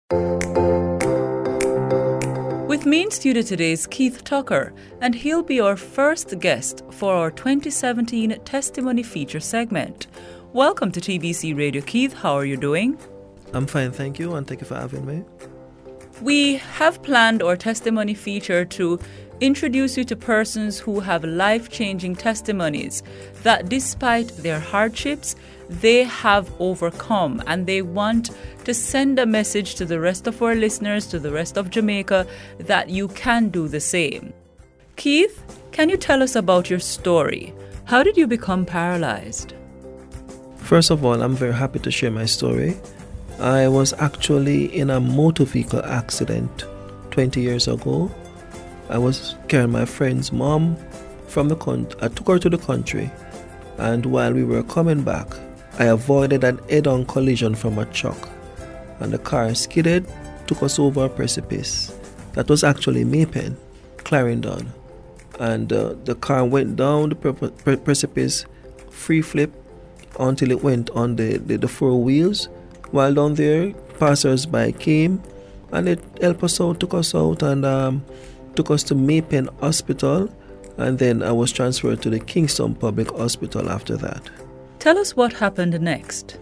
With me in studio today is Keith Tucker, and he'll be our first guest for our 2017 Testimony Feature segment. Welcome to TBC Radio, Keith. How are you doing? I'm fine, thank you, and thank you for having me. We have planned our testimony feature to introduce you to persons who have life-changing testimonies that despite their hardships, they have overcome, and they want to send a message to the rest of our listeners, to the rest of Jamaica, that you can do the same. Keith, can you tell us about your story? How did you become paralyzed? First of all, I'm very happy to share my story. I was actually in a motor vehicle accident 20 years ago. I was carrying my friend's mom from the country. I took her to the country, and while we were coming back, I avoided an head-on collision from a truck, and the car skidded, took us over a precipice. That was actually Maypen, Clarendon, and the car went down the precipice, free flip, until it went on the four wheels. While down there, passers-by came, and it helped us out, took us out, and took us to Maypen Hospital, and then I was transferred to the Kingston Public Hospital after that. Tell us what happened next.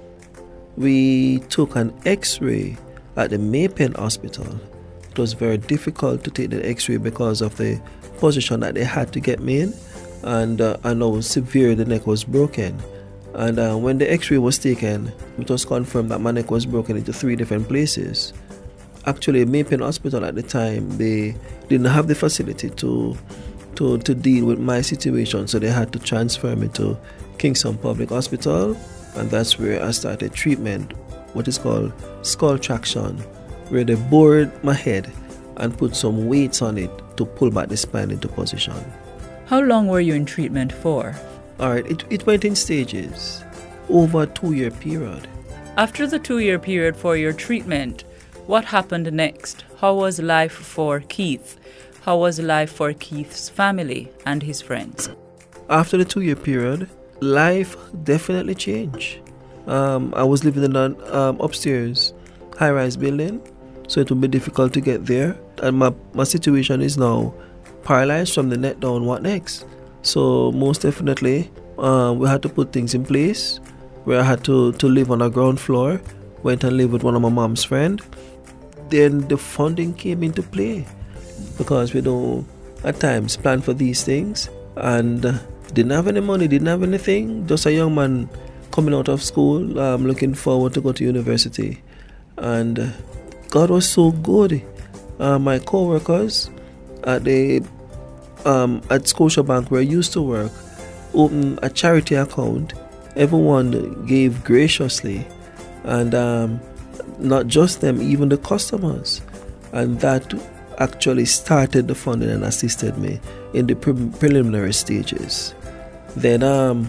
We took an X-ray at the Maypen Hospital. It was very difficult to take the X-ray because of the position that they had to get me in, and how severe the neck was broken. And when the X-ray was taken, it was confirmed that my neck was broken into 3 different places. Actually, Maypen Hospital at the time, they didn't have the facility to deal with my situation, so they had to transfer me to Kingston Public Hospital, and that's where I started treatment, what is called skull traction, where they bored my head and put some weights on it to pull back the spine into position. How long were you in treatment for? All right, it went in stages, over a 2-year period. After the 2-year period for your treatment, what happened next? How was life for Keith? How was life for Keith's family and his friends? After the 2-year period, life definitely changed. I was living in an upstairs high-rise building, so it would be difficult to get there. And my situation is now paralyzed from the neck down. What next? So most definitely, we had to put things in place where I had to live on a ground floor. Went and lived with one of my mom's friends. Then the funding came into play because we don't at times plan for these things, and didn't have any money, didn't have anything. Just a young man coming out of school, looking forward to go to university, and God was so good. My co-workers at Scotiabank where I used to work opened a charity account. Everyone gave graciously, and not just them, even the customers, and that actually started the funding and assisted me in the preliminary stages. Then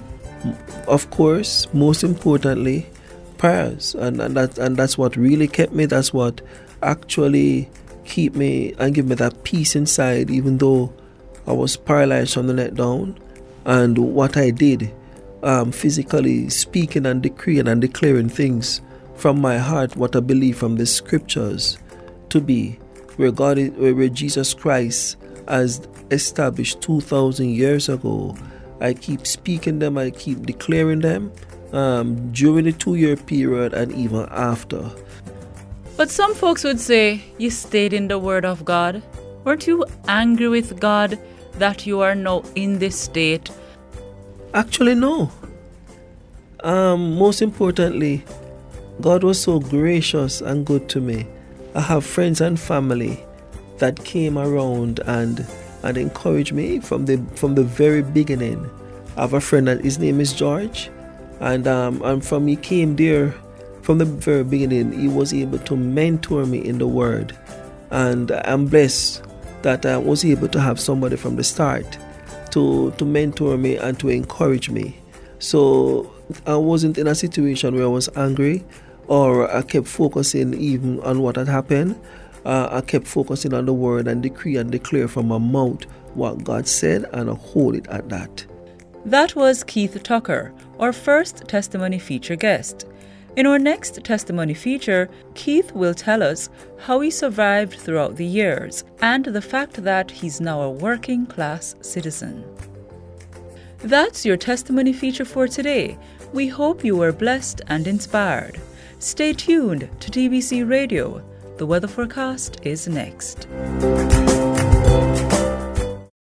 of course, most importantly, prayers, and that's what really kept me. That's what actually keep me and give me that peace inside, even though I was paralyzed from the neck down. And what I did, physically speaking and decreeing and declaring things from my heart, what I believe from the scriptures to be, where Jesus Christ has established 2,000 years ago. I keep speaking them, I keep declaring them during the 2-year period and even after. But some folks would say you stayed in the Word of God. Weren't you angry with God that you are now in this state? Actually, no. Most importantly, God was so gracious and good to me. I have friends and family that came around and encouraged me from the very beginning. I have a friend that his name is George, and from he came there from the very beginning. He was able to mentor me in the Word, and I'm blessed that I was able to have somebody from the start to mentor me and to encourage me. So I wasn't in a situation where I was angry or I kept focusing even on what had happened. I kept focusing on the Word and decree and declare from my mouth what God said, and I hold it at that. That was Keith Tucker, our first testimony feature guest. In our next testimony feature, Keith will tell us how he survived throughout the years and the fact that he's now a working class citizen. That's your testimony feature for today. We hope you were blessed and inspired. Stay tuned to TBC Radio. The weather forecast is next.